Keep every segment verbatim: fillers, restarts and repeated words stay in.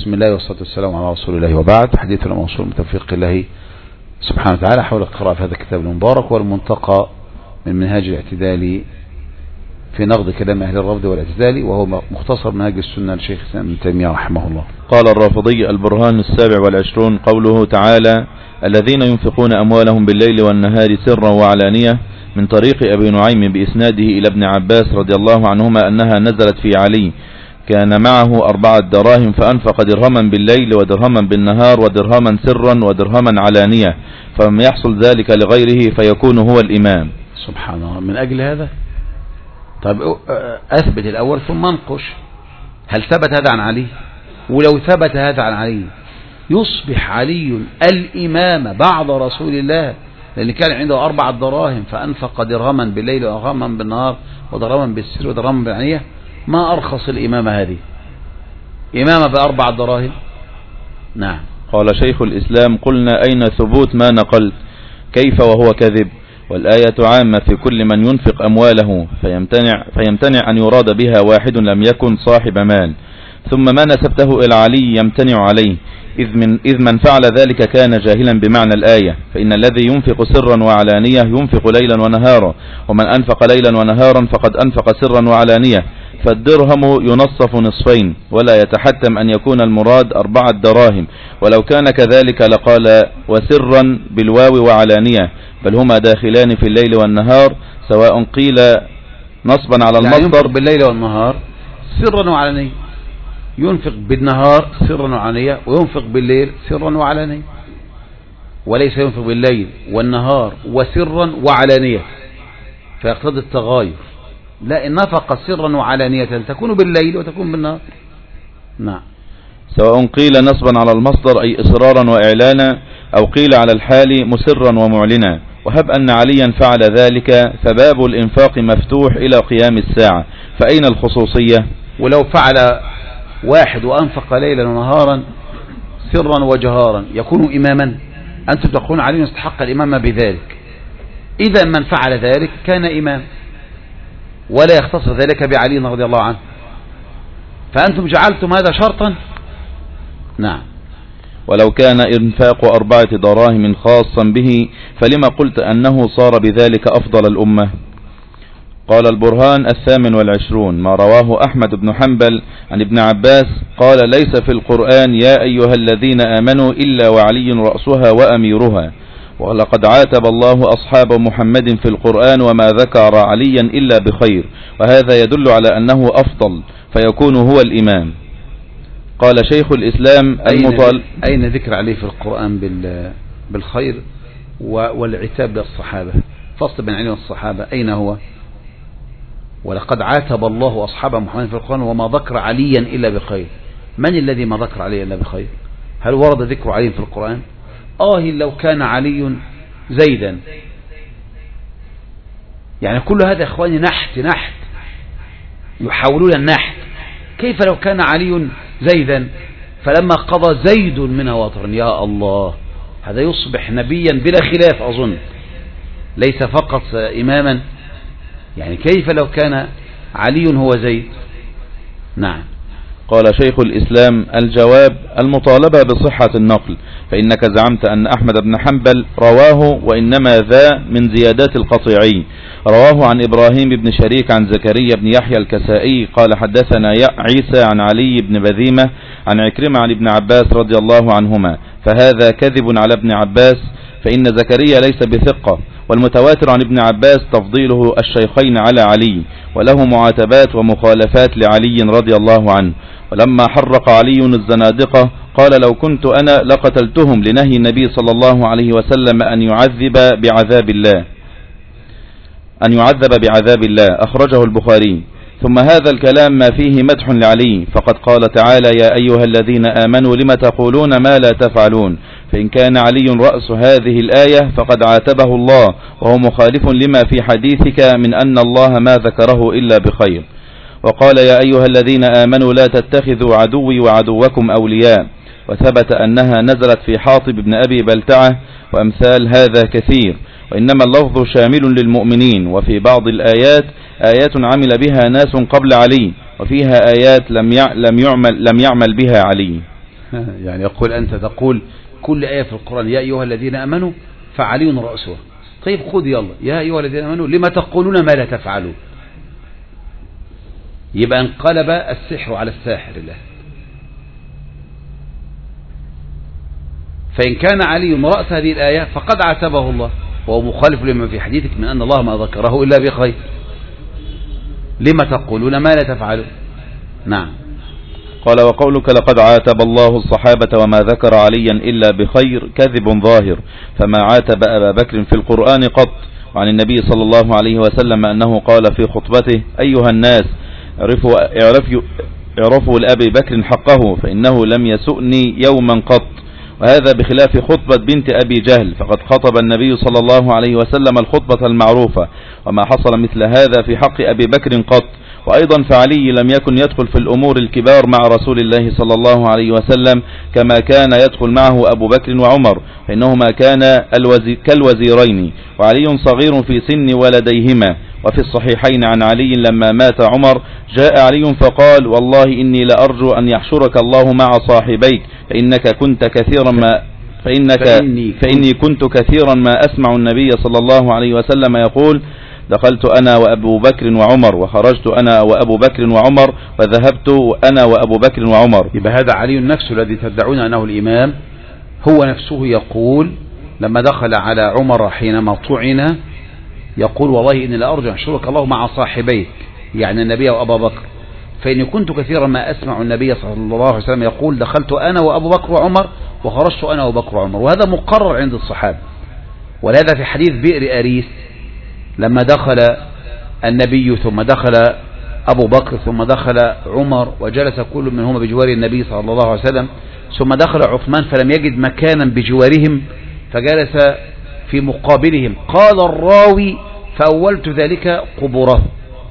بسم الله والصلاة والسلام على رسول الله وبعد. حديثنا موصول من توفيق الله سبحانه وتعالى حول القراءة في هذا الكتاب المبارك والمنتقى من منهاج الاعتدال في نقد كلام أهل الرفض والاعتدال، وهو مختصر منهاج السنة لشيخ الإسلام ابن تيمية رحمه الله. قال الرافضي: البرهان السابع والعشرون قوله تعالى: الذين ينفقون أموالهم بالليل والنهار سرا وعلانية، من طريق أبي نعيم بإسناده إلى ابن عباس رضي الله عنهما أنها نزلت في علي، كان معه أربعة دراهم فأنفق درهما بالليل ودرهما بالنهار ودرهما سرا ودرهما علانية، فلم يحصل ذلك لغيره فيكون هو الإمام. سبحان الله. من أجل هذا طيب أثبت الأول ثم انقش، هل ثبت هذا عن علي؟ ولو ثبت هذا عن علي يصبح علي الإمام بعد رسول الله، لأن كان عنده أربعة دراهم فأنفق درهما بالليل ودرهما بالنهار ودرهما بالسر ودرهما بالعلانية. ما أرخص الإمامة هذه؟ إمامة بأربع دراهم. نعم. قال شيخ الإسلام: قلنا أين ثبوت ما نقلت؟ كيف وهو كذب؟ والآية عامة في كل من ينفق أمواله، فيمتنع, فيمتنع أن يراد بها واحد لم يكن صاحب مال. ثم ما نسبته إلى علي يمتنع عليه، إذ من, إذ من فعل ذلك كان جاهلا بمعنى الآية، فإن الذي ينفق سرا وعلانية ينفق ليلا ونهارا، ومن أنفق ليلا ونهارا فقد أنفق سرا وعلانية، فالدرهم ينصف نصفين، ولا يتحتم أن يكون المراد أربعة دراهم، ولو كان كذلك لقال وسرا بالواو وعلانية، بل هما داخلان في الليل والنهار، سواء قيل نصبا على المصدر. ينفق بالليل والنهار سرا وعلانية، ينفق بالنهار سرا وعلانية، وينفق بالليل سرا وعلانية، وليس ينفق بالليل والنهار وسرا وعلانية فيقتضي التغاير. لا، إن نفق سرا وعلانية تكون بالليل وتكون بالنهار. نعم. سواء قيل نصبا على المصدر أي إصرارا وإعلانا، أو قيل على الحال مسرا ومعلنا. وهب أن عليا فعل ذلك فباب الإنفاق مفتوح إلى قيام الساعة، فأين الخصوصية؟ ولو فعل واحد وأنفق ليلا ونهارا سرا وجهارا يكون إماما؟ أنتم تقولون علي يستحق الإمامة بذلك، إذا من فعل ذلك كان إمام، ولا يختصر ذلك بعلي رضي الله عنه، فأنتم جعلتم هذا شرطا. نعم. ولو كان إنفاق أربعة دراهم خاصا به فلما قلت أنه صار بذلك أفضل الأمة؟ قال البرهان الثامن والعشرون ما رواه أحمد بن حنبل عن ابن عباس قال: ليس في القرآن يا أيها الذين آمنوا إلا وعلي رأسها وأميرها، ولقد عاتب الله أصحاب محمد في القرآن وما ذكر عليا إلا بخير، وهذا يدل على أنه أفضل فيكون هو الإمام. قال شيخ الإسلام: المطال أين ذكر عليه في القرآن بالخير والعتاب للصحابة؟ فصل بين علي والصحابة أين هو؟ ولقد عاتب الله أصحاب محمد في القرآن وما ذكر عليا إلا بخير. من الذي ما ذكر عليا إلا بخير؟ هل ورد ذكر علي في القرآن؟ آه لو كان علي زيدا. يعني كل هذا إخواني نحت نحت يحاولون النحت. كيف لو كان علي زيدا فلما قضى زيد منها وطرا؟ يا الله، هذا يصبح نبيا بلا خلاف أظن، ليس فقط إماما. يعني كيف لو كان علي هو زيد؟ نعم. قال شيخ الإسلام: الجواب المطالبة بصحة النقل، فإنك زعمت أن أحمد بن حنبل رواه، وإنما ذا من زيادات القطيعي. رواه عن إبراهيم بن شريك عن زكريا بن يحيى الكسائي قال: حدثنا عيسى عن علي بن بذيمة عن عكرمة عن ابن عباس رضي الله عنهما، فهذا كذب على ابن عباس، فإن زكريا ليس بثقة، والمتواتر عن ابن عباس تفضيله الشيخين على علي، وله معاتبات ومخالفات لعلي رضي الله عنه. ولما حرق علي الزنادقة قال: لو كنت أنا لقتلتهم، لنهي النبي صلى الله عليه وسلم أن يعذب بعذاب الله أن يعذب بعذاب الله. أخرجه البخاري. ثم هذا الكلام ما فيه مدح لعلي، فقد قال تعالى: يا أيها الذين آمنوا لم تقولون ما لا تفعلون. فإن كان علي رأس هذه الآية فقد عاتبه الله، وهو مخالف لما في حديثك من أن الله ما ذكره إلا بخير. وقال: يا أيها الذين آمنوا لا تتخذوا عدوي وعدوكم أولياء. وثبت أنها نزلت في حاطب بن أبي بلتعة، وأمثال هذا كثير، وإنما اللفظ شامل للمؤمنين. وفي بعض الآيات آيات عمل بها ناس قبل علي، وفيها آيات لم يعمل, لم يعمل بها علي. يعني يقول أنت تقول كل آية في القرآن يا أيها الذين آمنوا فعلي رأسها. طيب خذ يلا يا أيها الذين آمنوا لما تقولون ما لا تفعلون. يبقى انقلب السحر على الساحر الله. فإن كان علي رأس هذه الآية فقد عاتبه الله، وهو مخالف لما في حديثك من أن الله ما ذكره إلا بخير. لما تقولون ما لا تفعلون. نعم. قال وقولك لقد عاتب الله الصحابة وما ذكر عليا إلا بخير كذب ظاهر، فما عاتب أبا بكر في القرآن قط. وعن النبي صلى الله عليه وسلم أنه قال في خطبته أيها الناس اعرفوا, اعرفوا, اعرفوا لأبي بكر حقه فإنه لم يسؤني يوما قط. وهذا بخلاف خطبة بنت أبي جهل، فقد خطب النبي صلى الله عليه وسلم الخطبة المعروفة، وما حصل مثل هذا في حق أبي بكر قط. وأيضا فعلي لم يكن يدخل في الأمور الكبار مع رسول الله صلى الله عليه وسلم كما كان يدخل معه أبو بكر وعمر، فإنهما كان الوزي كالوزيرين، وعلي صغير في سن ولديهما. وفي الصحيحين عن علي لما مات عمر جاء علي فقال والله إني لأرجو أن يحشرك الله مع صاحبيك فإنك كنت كثيرا ما فإنك فإني, فإني كنت كثيرا ما أسمع النبي صلى الله عليه وسلم يقول دخلت أنا وأبو بكر وعمر وخرجت أنا وأبو بكر وعمر وذهبت أنا وأبو بكر وعمر. يبقى هذا علي نفسه الذي تدعون أنه الإمام، هو نفسه يقول لما دخل على عمر حينما طعن يقول والله إني لأرجو أن يحشرك الله مع صاحبيك، يعني النبي وأبا بكر، فإني كنت كثيرا ما أسمع النبي صلى الله عليه وسلم يقول دخلت أنا وأبو بكر وعمر وخرجت أنا وأبو بكر وعمر. وهذا مقرر عند الصحابة. ولهذا في حديث بئر أريس لما دخل النبي ثم دخل أبو بكر ثم دخل عمر وجلس كل منهما بجوار النبي صلى الله عليه وسلم، ثم دخل عثمان فلم يجد مكانا بجوارهم فجلس في مقابلهم، قال الراوي فأولت ذلك قبره.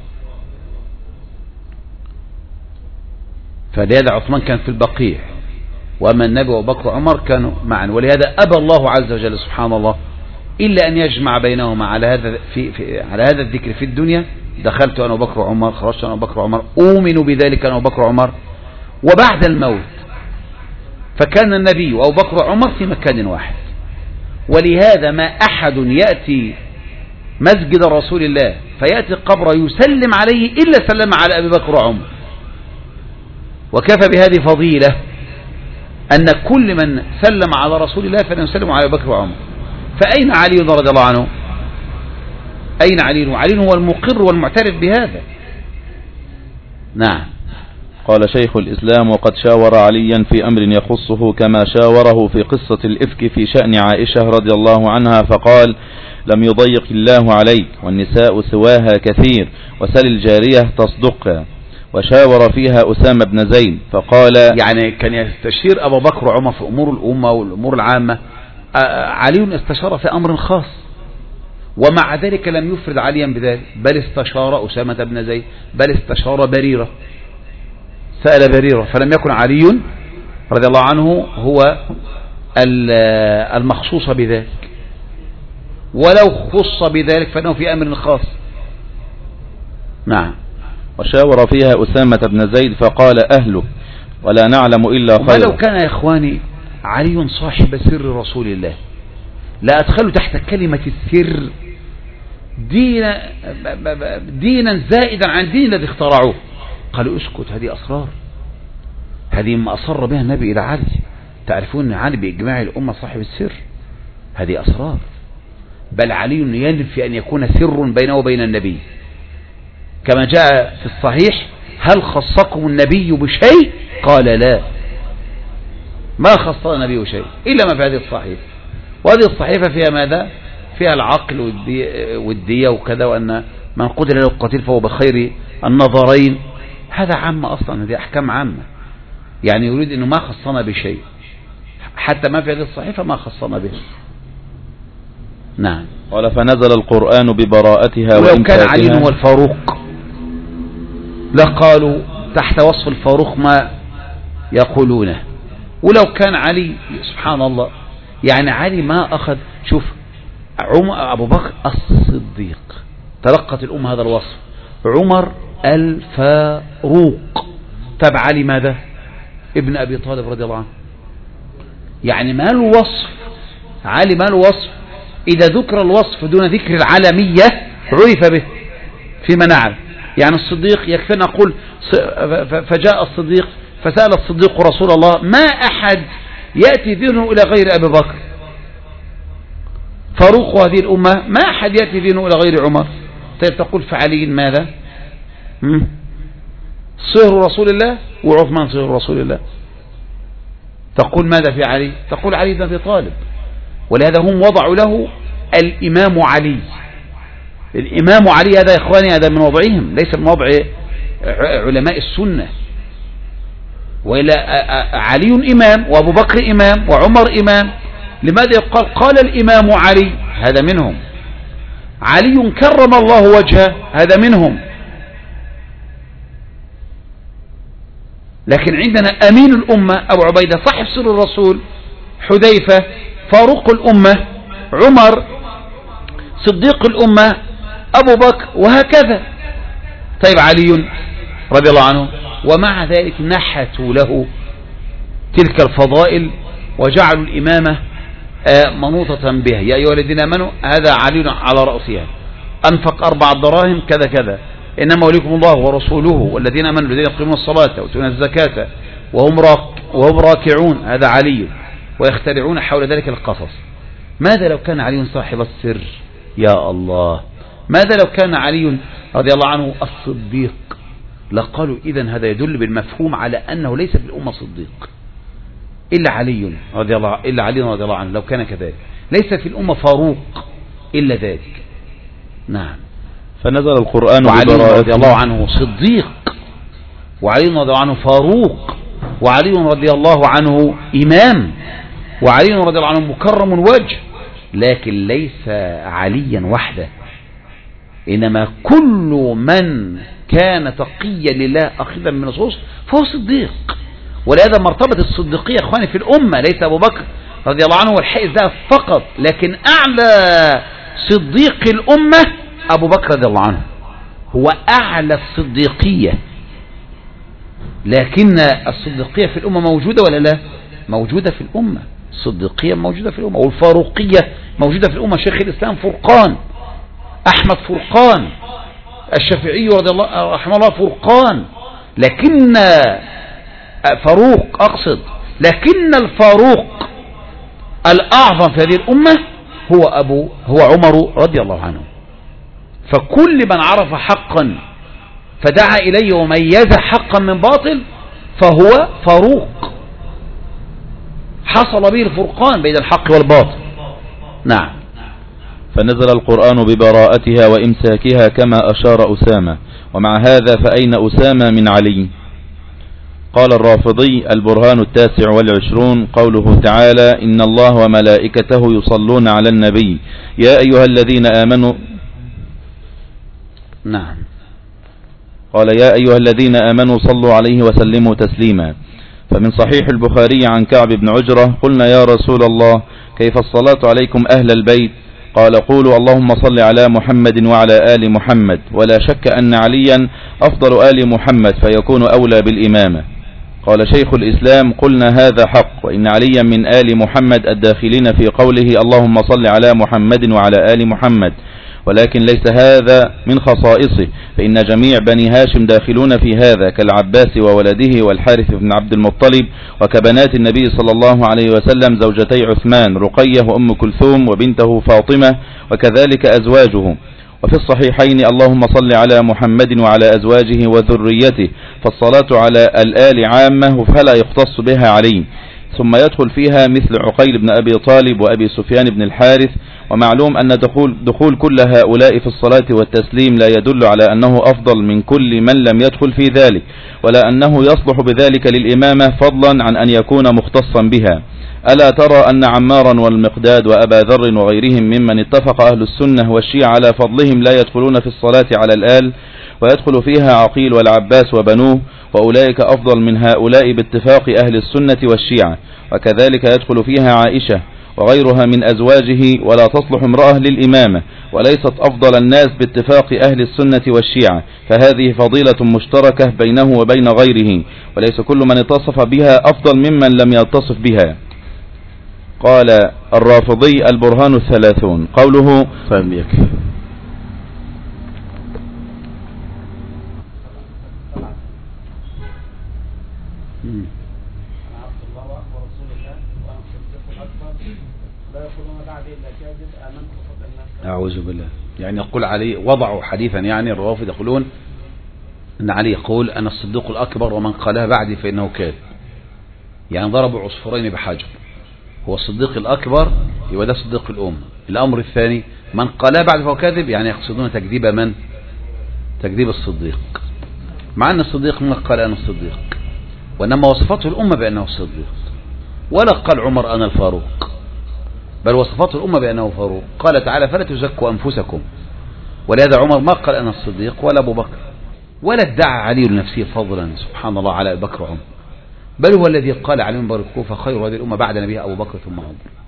فلهذا عثمان كان في البقيع، وأما النبي وأبو بكر وعمر كانوا معا. ولهذا أبى الله عز وجل سبحان الله إلا أن يجمع بينهما على هذا في, في على هذا الذكر في الدنيا. دخلت أنا وبكر وعمر، خرجت أنا وبكر وعمر، أؤمن بذلك أنا وبكر وعمر. وبعد الموت فكان النبي وأبو بكر وعمر في مكان واحد. ولهذا ما أحد يأتي مسجد رسول الله فيأتي قبر يسلم عليه إلا سلم على أبي بكر وعمر. وكفى بهذه فضيلة أن كل من سلم على رسول الله فلن يسلم على أبي بكر وعمر. فأين علي رضي الله عنه؟ أين علي؟ علي هو المقر والمعترف بهذا. نعم. قال شيخ الإسلام وقد شاور عليا في أمر يخصه كما شاوره في قصة الإفك في شأن عائشة رضي الله عنها فقال لم يضيق الله عليك والنساء سواها كثير وسل الجارية تصدقها. وشاور فيها أسامة بن زيد فقال يعني كان يستشير أبو بكر وعمر في أمور الأمة والأمور العامة، علي استشار في أمر خاص ومع ذلك لم يفرد عليا بذلك، بل استشار أسامة بن زيد، بل استشار بريرة، سأل بريرة، فلم يكن علي رضي الله عنه هو المخصوص بذلك، ولو خص بذلك فإنه في أمر خاص. نعم. وشاور فيها أسامة بن زيد فقال أهلك ولا نعلم إلا خير. ولو كان يا إخواني علي صاحب سر رسول الله لا أدخل تحت كلمة السر دينا, دينا زائدا عن دين الذي اخترعوه. قالوا اسكت، هذه أسرار، هذه ما أصر بها النبي إلى علي. تعرفون أن علي بإجماع الأمة صاحب السر، هذه أسرار. بل علي ينفي أن يكون سر بينه وبين النبي كما جاء في الصحيح هل خصكم النبي بشيء؟ قال لا، ما خصنا النبي بشيء إلا ما في هذه الصحيفة. وهذه الصحيفة فيها ماذا؟ فيها العقل والدية وكذا، وأن من قتل له القتيل فهو بخير النظرين. هذا عامة أصلا، هذه أحكام عامة، يعني يريد أنه ما خصنا بشيء، حتى ما في هذه الصحيفة ما خصنا به. نعم. قال فنزل القرآن ببراءتها. ولو كان علي هو الفاروق لقالوا تحت وصف الفاروق ما يقولونه. ولو كان علي سبحان الله، يعني علي ما أخذ، شوف عمر أبو بكر الصديق تلقت الأمة هذا الوصف، عمر الفاروق، تبع علي ماذا؟ ابن أبي طالب رضي الله عنه. يعني ما له وصف، علي ما له وصف، إذا ذكر الوصف دون ذكر العالمية عرف به فيما نعلم. يعني الصديق يكفي أن أقول فجاء الصديق فسأل الصديق رسول الله، ما أحد يأتي ذهنه إلى غير أبي بكر، فاروق هذه الأمة ما أحد يأتي ذهنه إلى غير عمر. طيب تقول فعلي ماذا؟ صهر رسول الله وعثمان صهر رسول الله. تقول ماذا في علي؟ تقول علي بن أبي طالب، ولهذا هم وضعوا له الإمام علي. الإمام علي هذا يا إخواني هذا من وضعهم، ليس من وضع علماء السنة. وإلا علي إمام وأبو بكر إمام وعمر إمام، لماذا يقال قال الإمام علي؟ هذا منهم. علي كرم الله وجهه، هذا منهم. لكن عندنا أمين الأمة أبو عبيدة صاحب سر الرسول، حذيفة فاروق الأمة، عمر صديق الأمة، أبو بكر، وهكذا. طيب علي رضي الله عنه، ومع ذلك نحتوا له تلك الفضائل وجعلوا الإمامة منوطة بها. يا أيها الذين آمنوا هذا علي على رأسها، أنفق أربع دراهم كذا كذا، إنما وليكم الله ورسوله والذين آمنوا الذين يقيمون الصلاة ويؤتون الزكاة وهم راك وهم راكعون، هذا علي. ويخترعون حول ذلك القصص. ماذا لو كان علي صاحب السر؟ يا الله، ماذا لو كان علي رضي الله عنه الصديق؟ لقالوا إذن هذا يدل بالمفهوم على أنه ليس في الأمة صديق إلا علي رضي الله إلا علي رضي الله عنه. لو كان كذلك ليس في الأمة فاروق إلا ذلك. نعم. فنزل القرآن وعلي رضي الله عنه صديق، وعلي رضي الله عنه فاروق، وعلي رضي الله عنه إمام، وعلي رضي الله عنه مكرم وجه. لكن ليس عليا وحده، إنما كل من كان تقيا لله أخذا من النصوص فهو صديق. ولهذا مرتبة الصديقية أخواني في الأمة ليس أبو بكر رضي الله عنه والحائز ده فقط، لكن أعلى صديق الأمة أبو بكر رضي الله عنه، هو أعلى الصديقية. لكن الصديقية في الأمة موجودة ولا لا؟ موجودة في الأمة. الصديقية موجودة في الأمة، والفاروقية موجودة في الأمة. شيخ الإسلام فرقان، أحمد فرقان، الشافعي رضي الله رحمه الله فرقان، لكن فاروق أقصد، لكن الفاروق الأعظم في هذه الأمة هو أبو هو عمر رضي الله عنه. فكل من عرف حقا فدعا إليه وميز حقا من باطل فهو فاروق، حصل به الفرقان بين الحق والباطل. نعم. فنزل القرآن ببراءتها وإمساكها كما أشار أسامة. ومع هذا فأين أسامة من علي؟ قال الرافضي: البرهان التاسع والعشرون قوله تعالى: إن الله وملائكته يصلون على النبي يا أيها الذين آمنوا. نعم. قال: يا أيها الذين آمنوا صلوا عليه وسلموا تسليما. فمن صحيح البخاري عن كعب بن عجرة: قلنا يا رسول الله كيف الصلاة عليكم أهل البيت؟ قال: قولوا اللهم صل على محمد وعلى آل محمد. ولا شك أن عليا أفضل آل محمد فيكون أولى بالإمامة. قال شيخ الإسلام: قلنا هذا حق، وإن عليا من آل محمد الداخلين في قوله اللهم صل على محمد وعلى آل محمد، ولكن ليس هذا من خصائصه، فإن جميع بني هاشم داخلون في هذا كالعباس وولده والحارث بن عبد المطلب، وكبنات النبي صلى الله عليه وسلم زوجتي عثمان رقية وأم كلثوم وبنته فاطمة، وكذلك أزواجه. وفي الصحيحين اللهم صل على محمد وعلى أزواجه وذريته، فالصلاة على الآل عامة فلا يختص بها علي. ثم يدخل فيها مثل عقيل بن أبي طالب وأبي سفيان بن الحارث. ومعلوم أن دخول, دخول كل هؤلاء في الصلاة والتسليم لا يدل على أنه أفضل من كل من لم يدخل في ذلك، ولا أنه يصلح بذلك للإمامة فضلا عن أن يكون مختصا بها. ألا ترى أن عمارا والمقداد وأبا ذر وغيرهم ممن اتفق أهل السنة والشيعة على فضلهم لا يدخلون في الصلاة على الآل، ويدخل فيها عقيل والعباس وبنوه، وأولئك أفضل من هؤلاء باتفاق أهل السنة والشيعة. وكذلك يدخل فيها عائشة وغيرها من أزواجه، ولا تصلح امرأة للإمامة، وليست أفضل الناس باتفاق أهل السنة والشيعة، فهذه فضيلة مشتركة بينه وبين غيره، وليس كل من اتصف بها أفضل ممن لم يتصف بها. قال الرافضي البرهان الثلاثون. قوله فهم يكفي. أعوذ بالله. يعني يقول علي وضعوا حديثا، يعني الروافض يقولون أن علي يقول أنا الصديق الأكبر ومن قالها بعدي فإنه كاذب. يعني ضربوا عصفورين بحجر، هو الصديق الأكبر يبقى ده صديق الأمة. الأمر الثاني من قالها بعد فهو كاذب، يعني يقصدون تكذيب من؟ تكذيب الصديق، مع أن الصديق من قال أنا الصديق، وإنما وصفته الأمة بأنه الصديق، ولا قال عمر أنا الفاروق، بل وصفته الأمة بأنه فاروق. قال تعالى فلا تزكوا أنفسكم، ولهذا عمر ما قال أنا الصديق ولا أبو بكر، ولا ادعى علي لنفسه فضلا سبحان الله على أبي بكر وعمر، بل هو الذي قال على منبر الكوفة خير هذه الأمة بعد نبيها أبو بكر ثم عمر.